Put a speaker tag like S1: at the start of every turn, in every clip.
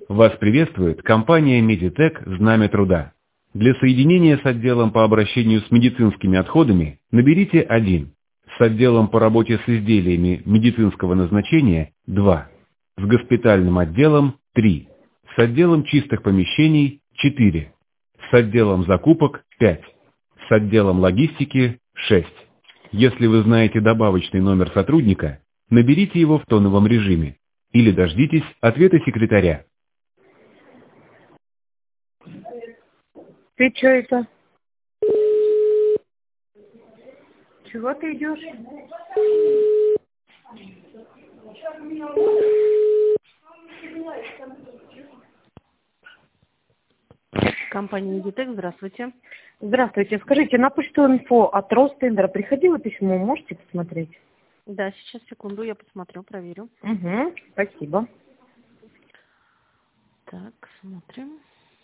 S1: Вас приветствует компания Медитек «Знамя труда». Для соединения с отделом по обращению с медицинскими отходами наберите 1, с отделом по работе с изделиями медицинского назначения 2, с госпитальным отделом 3, с отделом чистых помещений 4, с отделом закупок 5, с отделом логистики 6. Если вы знаете добавочный номер сотрудника, наберите его в тоновом режиме или дождитесь ответа секретаря.
S2: Ты что это? Чего ты идешь?
S3: Компания Медитек, здравствуйте.
S2: Здравствуйте. Скажите, на почту инфо от Ростендера приходило письмо, можете посмотреть?
S3: Да, сейчас, секунду, я посмотрю, проверю.
S2: Угу, спасибо.
S3: Так, смотрим.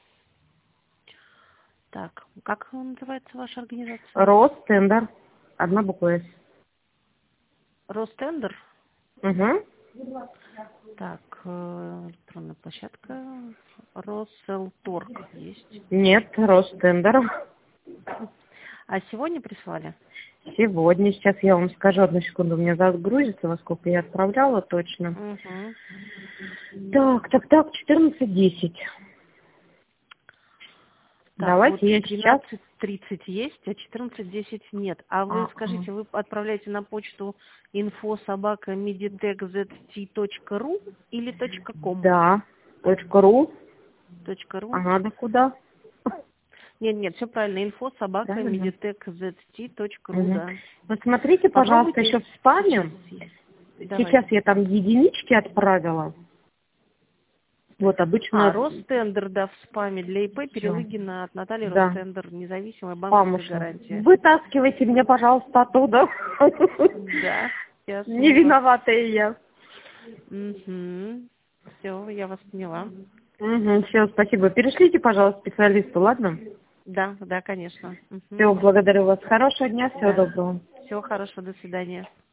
S3: Так, как называется ваша организация?
S2: Ростендер. Одна буква «С».
S3: Ростендер?
S2: Угу.
S3: Так, электронная площадка. Росселторг есть.
S2: Нет, Ростендер.
S3: А сегодня прислали?
S2: Сегодня. Сейчас я вам скажу, одну секунду, у меня загрузится, во сколько я отправляла точно.
S3: Угу.
S2: Так, 14:10.
S3: Так,
S2: давайте
S3: вот
S2: я сейчас...
S3: 13:30 есть, а 14:10 нет. А вы скажите, вы отправляете на почту info@meditechzt.ru или .com?
S2: Да, .ру.
S3: .ру?
S2: Ага, да куда?
S3: Нет, все правильно. info@meditechzt.ru,
S2: Угу.
S3: да.
S2: Вы смотрите, пожалуйста, еще в спаме. Сейчас я там единички отправила. Вот обычно...
S3: Ростендер, да, в спаме для ИП
S2: Всё.
S3: Перелыгина от Натальи
S2: Да.
S3: Ростендер, независимая банковская гарантия.
S2: Вытаскивайте меня, пожалуйста, оттуда.
S3: Да, я
S2: Не виноватая я.
S3: Угу. Все, я вас поняла.
S2: Угу, все, спасибо. Перешлите, пожалуйста, специалисту, ладно?
S3: Да, конечно.
S2: Все, благодарю вас. Хорошего дня, всего доброго.
S3: Всего хорошего, до свидания.